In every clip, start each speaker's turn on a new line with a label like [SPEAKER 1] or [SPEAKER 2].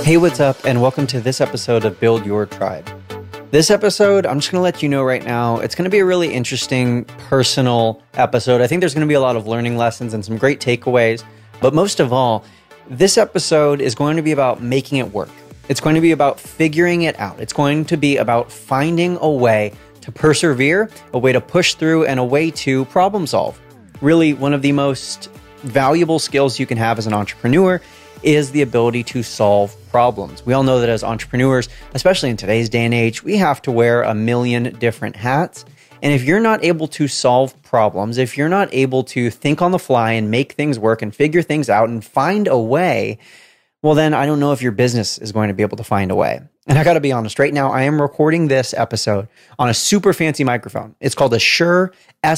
[SPEAKER 1] Hey, what's up, and welcome to this episode of Build Your Tribe. This episode, I'm just going to let you know right now, it's going to be a really interesting, personal episode. I think there's going to be a lot of learning lessons and some great takeaways. But most of all, this episode is going to be about making it work. It's going to be about figuring it out. It's going to be about finding a way to persevere, a way to push through, and a way to problem solve. Really, one of the most valuable skills you can have as an entrepreneur is the ability to solve problems. We all know that as entrepreneurs, especially in today's day and age, we have to wear a million different hats. And if you're not able to solve problems, if you're not able to think on the fly and make things work and figure things out and find a way, well, then I don't know if your business is going to be able to find a way. And I got to be honest, right now, I am recording this episode on a super fancy microphone. It's called a Shure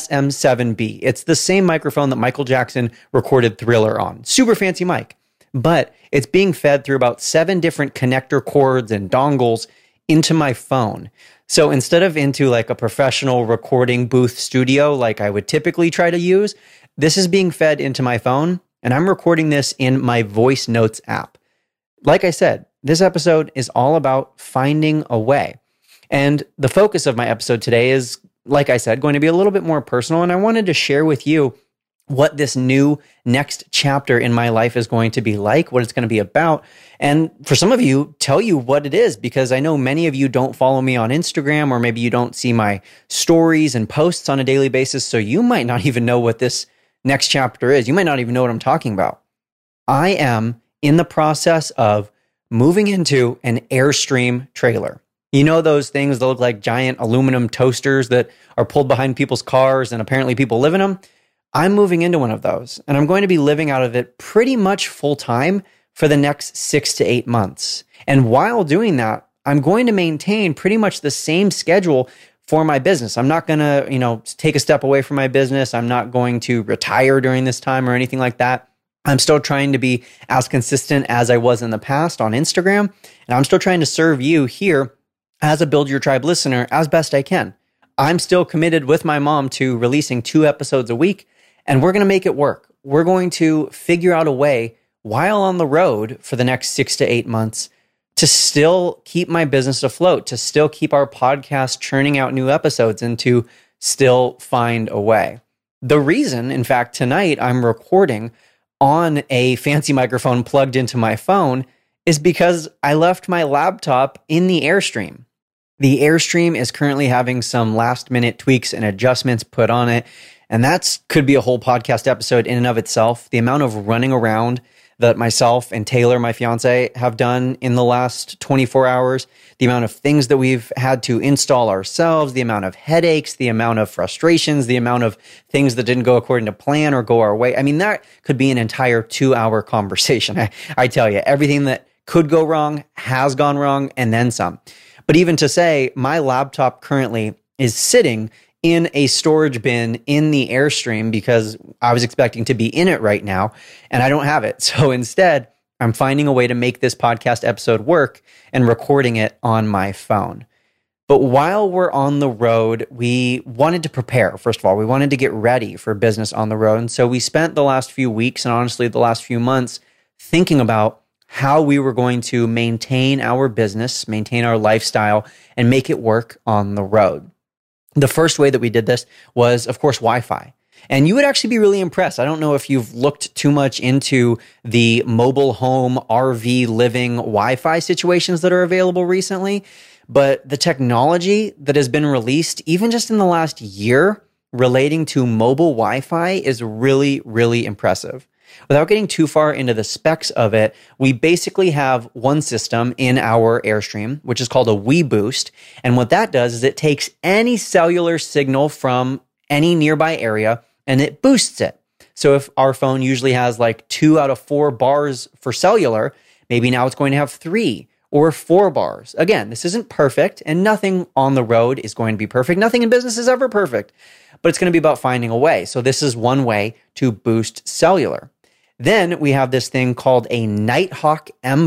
[SPEAKER 1] SM7B. It's the same microphone that Michael Jackson recorded Thriller on. Super fancy mic. But it's being fed through about 7 different connector cords and dongles into my phone. So instead of into like a professional recording booth studio like I would typically try to use, this is being fed into my phone, and I'm recording this in my Voice Notes app. Like I said, this episode is all about finding a way. And the focus of my episode today is, like I said, going to be a little bit more personal, and I wanted to share with you what this new next chapter in my life is going to be like, what it's going to be about. And for some of you, tell you what it is, because I know many of you don't follow me on Instagram, or maybe you don't see my stories and posts on a daily basis. So you might not even know what this next chapter is. You might not even know what I'm talking about. I am in the process of moving into an Airstream trailer. You know those things that look like giant aluminum toasters that are pulled behind people's cars and apparently people live in them? I'm moving into one of those, and I'm going to be living out of it pretty much full time for the next 6 to 8 months. And while doing that, I'm going to maintain pretty much the same schedule for my business. I'm not going to, take a step away from my business. I'm not going to retire during this time or anything like that. I'm still trying to be as consistent as I was in the past on Instagram, and I'm still trying to serve you here as a Build Your Tribe listener as best I can. I'm still committed with my mom to releasing 2 episodes a week. And we're going to make it work. We're going to figure out a way while on the road for the next 6 to 8 months to still keep my business afloat, to still keep our podcast churning out new episodes, and to still find a way. The reason, in fact, tonight I'm recording on a fancy microphone plugged into my phone is because I left my laptop in the Airstream. The Airstream is currently having some last-minute tweaks and adjustments put on it. And that could be a whole podcast episode in and of itself. The amount of running around that myself and Taylor, my fiance, have done in the last 24 hours, the amount of things that we've had to install ourselves, the amount of headaches, the amount of frustrations, the amount of things that didn't go according to plan or go our way. I mean, that could be an entire 2-hour conversation. I tell you, everything that could go wrong has gone wrong, and then some. But even to say, my laptop currently is sitting in a storage bin in the Airstream because I was expecting to be in it right now, and I don't have it. So instead, I'm finding a way to make this podcast episode work and recording it on my phone. But while we're on the road, we wanted to prepare. First of all, we wanted to get ready for business on the road. And so we spent the last few weeks, and honestly the last few months, thinking about how we were going to maintain our business, maintain our lifestyle, and make it work on the road. The first way that we did this was, of course, Wi-Fi. And you would actually be really impressed. I don't know if you've looked too much into the mobile home, RV living Wi-Fi situations that are available recently, but the technology that has been released, even just in the last year, relating to mobile Wi-Fi is really, really impressive. Without getting too far into the specs of it, we basically have one system in our Airstream, which is called a WeBoost. And what that does is it takes any cellular signal from any nearby area and it boosts it. So if our phone usually has like 2 out of 4 bars for cellular, maybe now it's going to have 3 or 4 bars. Again, this isn't perfect, and nothing on the road is going to be perfect. Nothing in business is ever perfect, but it's going to be about finding a way. So this is one way to boost cellular. Then we have this thing called a Nighthawk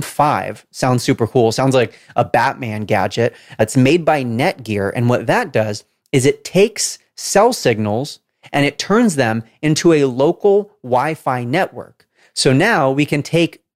[SPEAKER 1] M5. Sounds super cool. Sounds like a Batman gadget. It's made by Netgear. And what that does is it takes cell signals and it turns them into a local Wi-Fi network. So now we can take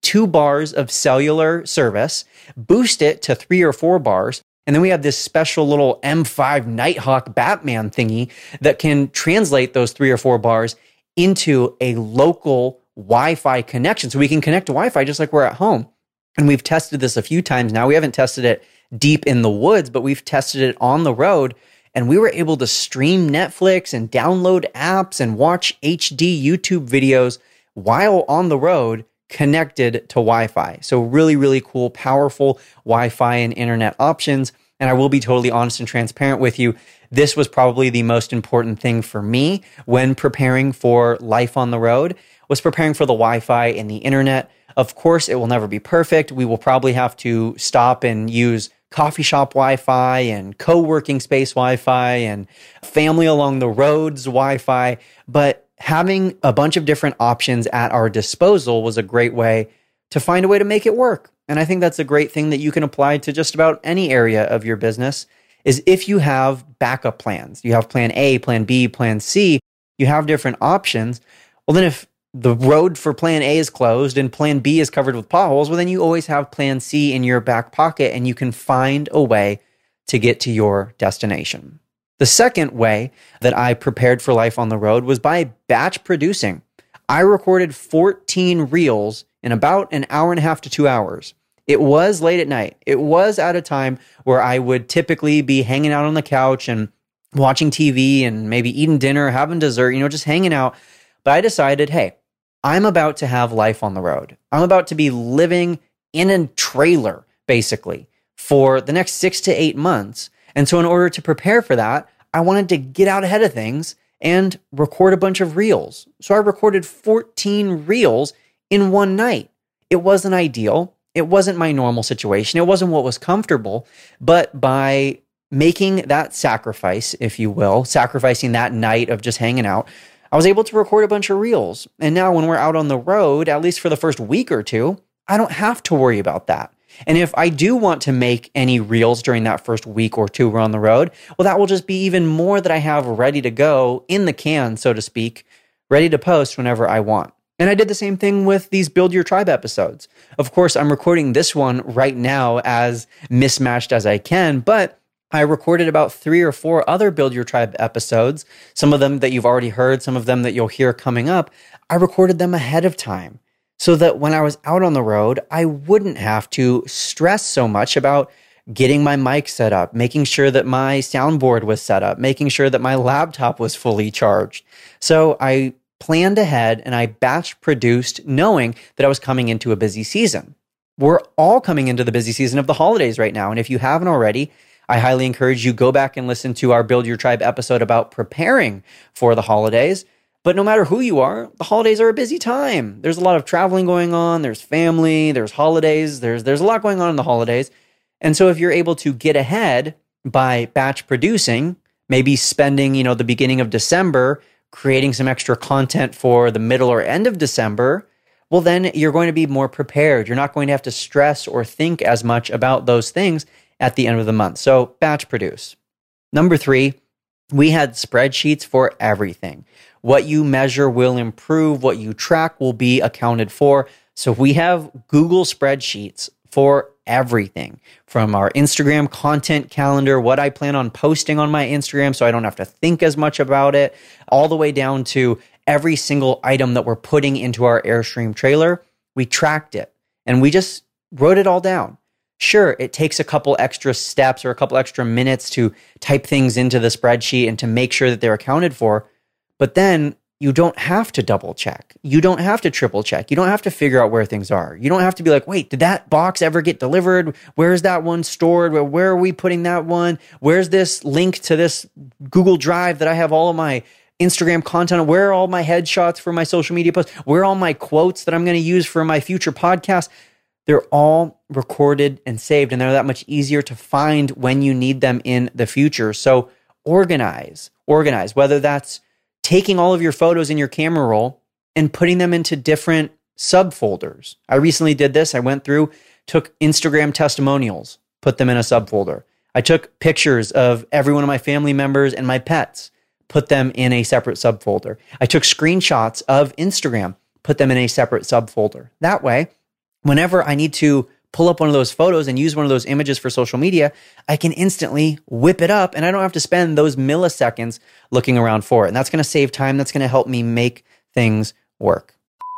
[SPEAKER 1] 2 bars of cellular service, boost it to 3 or 4 bars, and then we have this special little M5 Nighthawk Batman thingy that can translate those 3 or 4 bars into a local Wi-Fi connection. So we can connect to Wi-Fi just like we're at home. And we've tested this a few times now. We haven't tested it deep in the woods, but we've tested it on the road. And we were able to stream Netflix and download apps and watch HD YouTube videos while on the road connected to Wi-Fi. So really, really cool, powerful Wi-Fi and internet options. And I will be totally honest and transparent with you. This was probably the most important thing for me when preparing for life on the road, was preparing for the Wi-Fi and the internet. Of course, it will never be perfect. We will probably have to stop and use coffee shop Wi-Fi and co-working space Wi-Fi and family along the roads Wi-Fi. But having a bunch of different options at our disposal was a great way to find a way to make it work. And I think that's a great thing that you can apply to just about any area of your business, is if you have backup plans. You have plan A, plan B, plan C, you have different options. Well, then if the road for plan A is closed and plan B is covered with potholes, well, then you always have plan C in your back pocket and you can find a way to get to your destination. The second way that I prepared for life on the road was by batch producing. I recorded 14 reels in about an hour and a half to 2 hours. It was late at night. It was at a time where I would typically be hanging out on the couch and watching TV and maybe eating dinner, having dessert, just hanging out. But I decided, hey, I'm about to have life on the road. I'm about to be living in a trailer, basically, for the next 6 to 8 months. And so in order to prepare for that, I wanted to get out ahead of things and record a bunch of reels. So I recorded 14 reels in one night. It wasn't ideal. It wasn't my normal situation. It wasn't what was comfortable. But by making that sacrifice, if you will, sacrificing that night of just hanging out, I was able to record a bunch of reels. And now when we're out on the road, at least for the first week or two, I don't have to worry about that. And if I do want to make any reels during that first week or two we're on the road, well, that will just be even more that I have ready to go in the can, so to speak, ready to post whenever I want. And I did the same thing with these Build Your Tribe episodes. Of course, I'm recording this one right now as mismatched as I can, but I recorded about 3 or 4 other Build Your Tribe episodes, some of them that you've already heard, some of them that you'll hear coming up. I recorded them ahead of time so that when I was out on the road, I wouldn't have to stress so much about getting my mic set up, making sure that my soundboard was set up, making sure that my laptop was fully charged. So I planned ahead and I batch produced knowing that I was coming into a busy season. We're all coming into the busy season of the holidays right now. And if you haven't already, I highly encourage you go back and listen to our Build Your Tribe episode about preparing for the holidays. But no matter who you are, the holidays are a busy time. There's a lot of traveling going on. There's family, there's holidays. There's a lot going on in the holidays. And so if you're able to get ahead by batch producing, maybe spending, the beginning of December creating some extra content for the middle or end of December, well, then you're going to be more prepared. You're not going to have to stress or think as much about those things at the end of the month. So batch produce. Number 3, we had spreadsheets for everything. What you measure will improve. What you track will be accounted for. So we have Google spreadsheets for everything, from our Instagram content calendar, what I plan on posting on my Instagram so I don't have to think as much about it, all the way down to every single item that we're putting into our Airstream trailer. We tracked it and we just wrote it all down. Sure, it takes a couple extra steps or a couple extra minutes to type things into the spreadsheet and to make sure that they're accounted for, but then you don't have to double check. You don't have to triple check. You don't have to figure out where things are. You don't have to be like, wait, did that box ever get delivered? Where's that one stored? Where are we putting that one? Where's this link to this Google Drive that I have all of my Instagram content? Where are all my headshots for my social media posts? Where are all my quotes that I'm going to use for my future podcast? They're all recorded and saved, and they're that much easier to find when you need them in the future. So organize, whether that's taking all of your photos in your camera roll and putting them into different subfolders. I recently did this. I went through, took Instagram testimonials, put them in a subfolder. I took pictures of every one of my family members and my pets, put them in a separate subfolder. I took screenshots of Instagram, put them in a separate subfolder. That way, whenever I need to pull up one of those photos and use one of those images for social media, I can instantly whip it up and I don't have to spend those milliseconds looking around for it. And that's going to save time. That's going to help me make things work.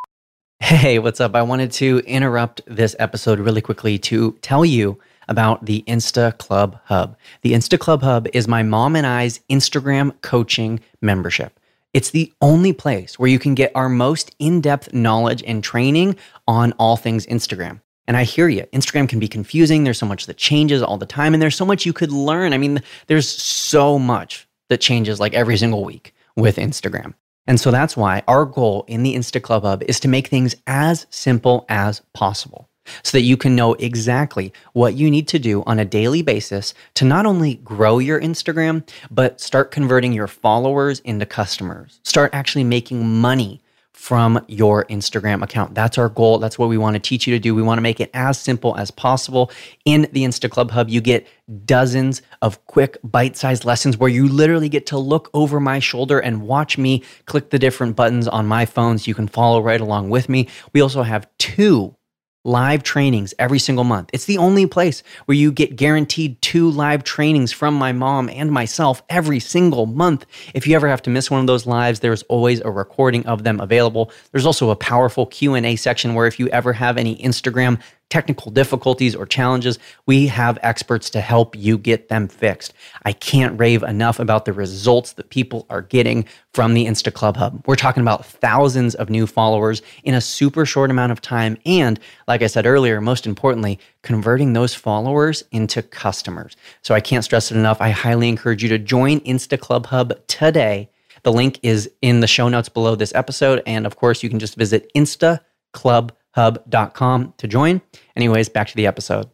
[SPEAKER 1] Hey, what's up? I wanted to interrupt this episode really quickly to tell you about the Insta Club Hub. The Insta Club Hub is my mom and I's Instagram coaching membership. It's the only place where you can get our most in-depth knowledge and training on all things Instagram. And I hear you, Instagram can be confusing. There's so much that changes all the time, and there's so much you could learn. I mean, there's so much that changes like every single week with Instagram. And so that's why our goal in the Insta Club Hub is to make things as simple as possible so that you can know exactly what you need to do on a daily basis to not only grow your Instagram, but start converting your followers into customers. Start actually making money from your Instagram account. That's our goal. That's what we want to teach you to do. We want to make it as simple as possible. In the Insta Club Hub, you get dozens of quick bite-sized lessons where you literally get to look over my shoulder and watch me click the different buttons on my phone so you can follow right along with me. We also have 2 live trainings every single month. It's the only place where you get guaranteed 2 live trainings from my mom and myself every single month. If you ever have to miss one of those lives, there's always a recording of them available. There's also a powerful Q&A section where if you ever have any Instagram technical difficulties or challenges, we have experts to help you get them fixed. I can't rave enough about the results that people are getting from the Insta Club Hub. We're talking about thousands of new followers in a super short amount of time. And like I said earlier, most importantly, converting those followers into customers. So I can't stress it enough. I highly encourage you to join Insta Club Hub today. The link is in the show notes below this episode. And of course, you can just visit instaclubhub.com to join. Anyways, back to the episode.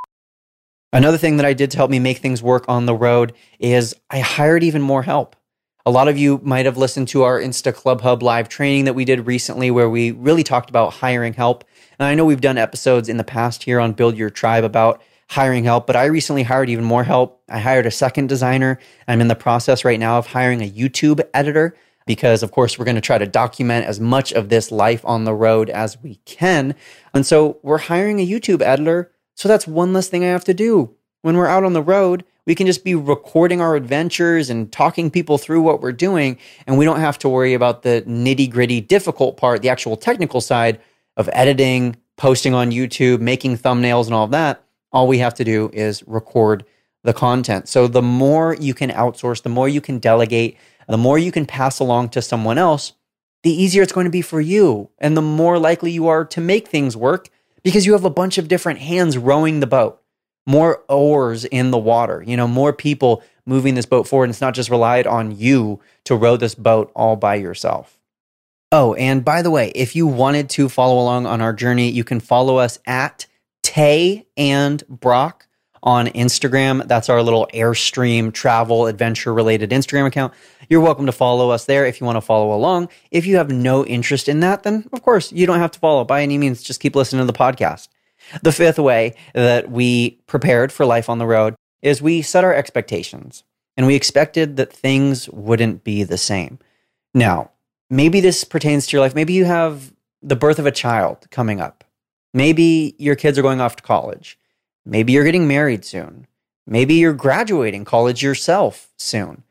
[SPEAKER 1] Another thing that I did to help me make things work on the road is I hired even more help. A lot of you might have listened to our Insta Club Hub live training that we did recently where we really talked about hiring help. And I know we've done episodes in the past here on Build Your Tribe about hiring help, but I recently hired even more help. I hired a second designer. I'm in the process right now of hiring a YouTube editor because, of course, we're going to try to document as much of this life on the road as we can. And so we're hiring a YouTube editor. So that's one less thing I have to do. When we're out on the road, we can just be recording our adventures and talking people through what we're doing. And we don't have to worry about the nitty-gritty difficult part, the actual technical side of editing, posting on YouTube, making thumbnails and all of that. All we have to do is record the content. So the more you can outsource, the more you can delegate, the more you can pass along to someone else, the easier it's going to be for you. And the more likely you are to make things work because you have a bunch of different hands rowing the boat, more oars in the water, more people moving this boat forward. And it's not just relied on you to row this boat all by yourself. Oh, and by the way, if you wanted to follow along on our journey, you can follow us at Tay and Brock on Instagram. That's our little Airstream travel adventure related Instagram account. You're welcome to follow us there if you want to follow along. If you have no interest in that, then of course you don't have to follow by any means. Just keep listening to the podcast. The 5th way that we prepared for life on the road is we set our expectations and we expected that things wouldn't be the same. Now, maybe this pertains to your life. Maybe you have the birth of a child coming up. Maybe your kids are going off to college. Maybe you're getting married soon. Maybe you're graduating college yourself soon.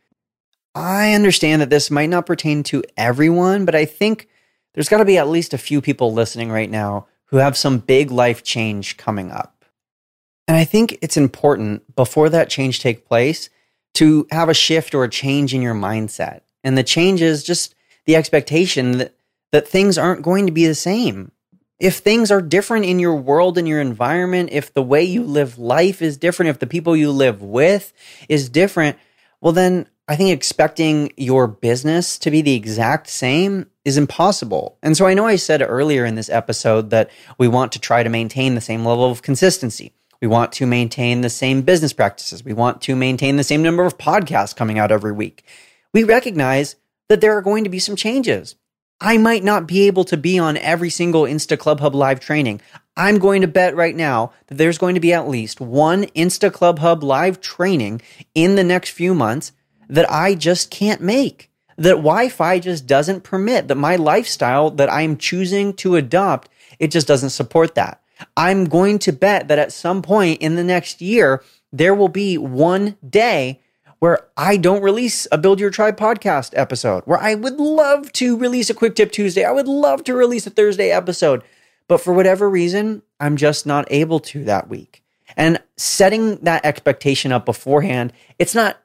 [SPEAKER 1] I understand that this might not pertain to everyone, but I think there's got to be at least a few people listening right now who have some big life change coming up. And I think it's important before that change takes place to have a shift or a change in your mindset. And the change is just the expectation that things aren't going to be the same. If things are different in your world and your environment, if the way you live life is different, if the people you live with is different, well then I think expecting your business to be the exact same is impossible. And so I know I said earlier in this episode that we want to try to maintain the same level of consistency. We want to maintain the same business practices. We want to maintain the same number of podcasts coming out every week. We recognize that there are going to be some changes. I might not be able to be on every single Insta Club Hub live training. I'm going to bet right now that there's going to be at least one Insta Club Hub live training in the next few months that I just can't make, that Wi-Fi just doesn't permit, that my lifestyle that I'm choosing to adopt it just doesn't support that. I'm going to bet that at some point in the next year, there will be one day where I don't release a Build Your Tribe podcast episode, where I would love to release a Quick Tip Tuesday. I would love to release a Thursday episode. But for whatever reason, I'm just not able to that week. And setting that expectation up beforehand, it's not,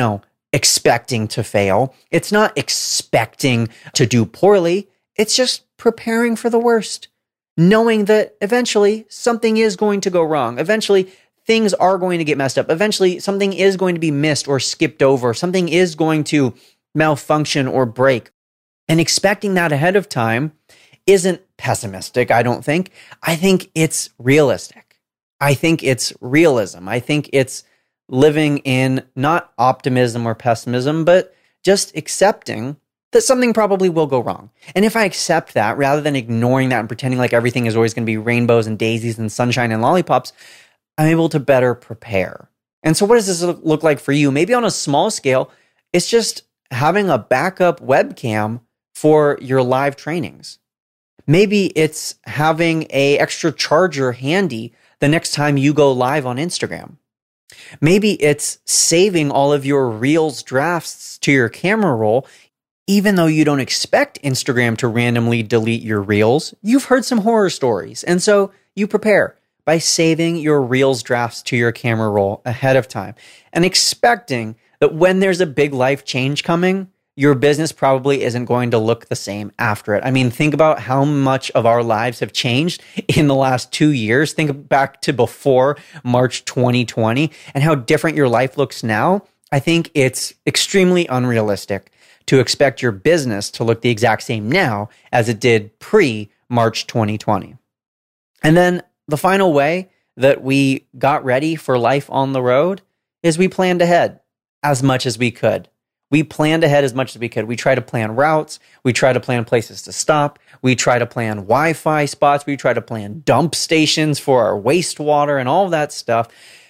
[SPEAKER 1] expecting to fail. It's not expecting to do poorly. It's just preparing for the worst, knowing that eventually something is going to go wrong. Eventually, things are going to get messed up. Eventually, something is going to be missed or skipped over. Something is going to malfunction or break. And expecting that ahead of time isn't pessimistic, I don't think. I think it's realistic. I think it's realism. I think it's living in not optimism or pessimism, but just accepting that something probably will go wrong. And if I accept that, rather than ignoring that and pretending like everything is always going to be rainbows and daisies and sunshine and lollipops, I'm able to better prepare. And so what does this look like for you? Maybe on a small scale, it's just having a backup webcam for your live trainings. Maybe it's having an extra charger handy the next time you go live on Instagram. Maybe it's saving all of your Reels drafts to your camera roll. Even though you don't expect Instagram to randomly delete your Reels, you've heard some horror stories. And so you prepare by saving your Reels drafts to your camera roll ahead of time and expecting that when there's a big life change coming, your business probably isn't going to look the same after it. I mean, think about how much of our lives have changed in the last 2 years. Think back to before March 2020 and how different your life looks now. I think it's extremely unrealistic to expect your business to look the exact same now as it did pre-March 2020. And then the final way that we got ready for life on the road is we planned ahead as much as we could. We planned ahead as much as we could. We try to plan routes. We try to plan places to stop. We try to plan Wi-Fi spots. We try to plan dump stations for our wastewater and all of that stuff.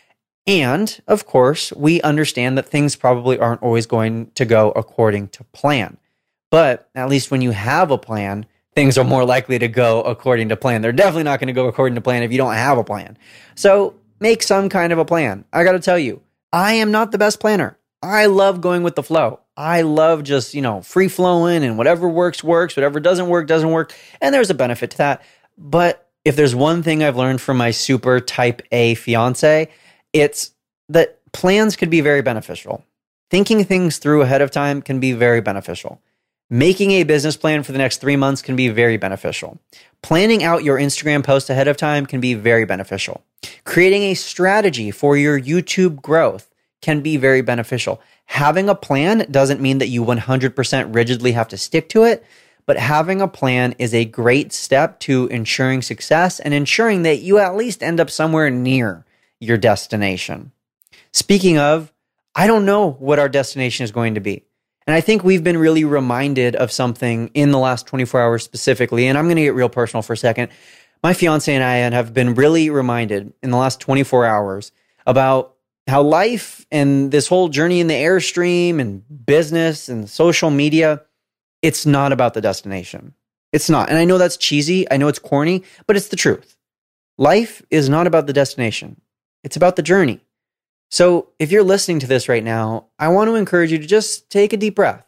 [SPEAKER 1] And of course, we understand that things probably aren't always going to go according to plan. But at least when you have a plan, things are more likely to go according to plan. They're definitely not going to go according to plan if you don't have a plan. So make some kind of a plan. I got to tell you, I am not the best planner. I love going with the flow. I love just, free flowing and whatever works, whatever doesn't work. And there's a benefit to that. But if there's one thing I've learned from my super type A fiance, it's that plans could be very beneficial. Thinking things through ahead of time can be very beneficial. Making a business plan for the next 3 months can be very beneficial. Planning out your Instagram post ahead of time can be very beneficial. Creating a strategy for your YouTube growth can be very beneficial. Having a plan doesn't mean that you 100% rigidly have to stick to it, but having a plan is a great step to ensuring success and ensuring that you at least end up somewhere near your destination. Speaking of, I don't know what our destination is going to be. And I think we've been really reminded of something in the last 24 hours specifically, and I'm going to get real personal for a second. My fiance and I have been really reminded in the last 24 hours about how life and this whole journey in the Airstream and business and social media, it's not about the destination. It's not. And I know that's cheesy. I know it's corny, but it's the truth. Life is not about the destination. It's about the journey. So if you're listening to this right now, I want to encourage you to just take a deep breath.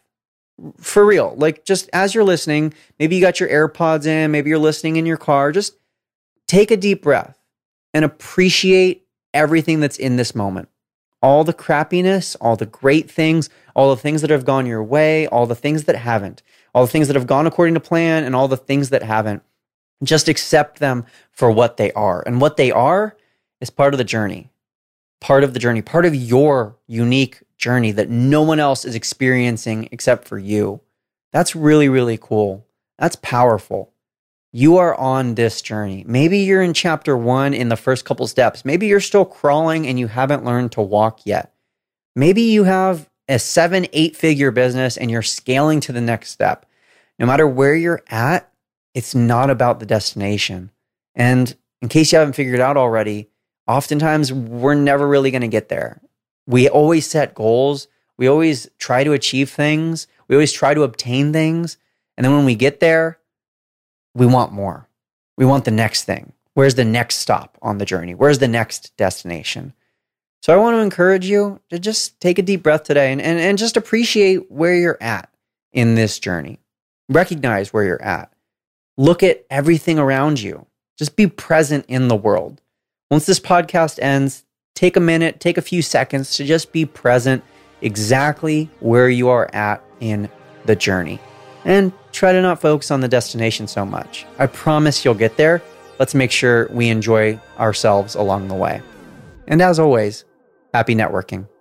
[SPEAKER 1] For real. Like just as you're listening, maybe you got your AirPods in, maybe you're listening in your car, just take a deep breath and appreciate everything that's in this moment. All the crappiness, all the great things, all the things that have gone your way, all the things that haven't, all the things that have gone according to plan, and all the things that haven't. Just accept them for what they are. And what they are is part of the journey. Part of the journey, part of your unique journey that no one else is experiencing except for you. That's really, really cool. That's powerful. You are on this journey. Maybe you're in chapter 1 in the first couple steps. Maybe you're still crawling and you haven't learned to walk yet. Maybe you have a 7-8 figure business and you're scaling to the next step. No matter where you're at, it's not about the destination. And in case you haven't figured it out already, oftentimes we're never really going to get there. We always set goals. We always try to achieve things. We always try to obtain things. And then when we get there, we want more. We want the next thing. Where's the next stop on the journey? Where's the next destination? So I want to encourage you to just take a deep breath today and just appreciate where you're at in this journey. Recognize where you're at. Look at everything around you. Just be present in the world. Once this podcast ends, take a minute, take a few seconds to just be present exactly where you are at in the journey. And try to not focus on the destination so much. I promise you'll get there. Let's make sure we enjoy ourselves along the way. And as always, happy networking.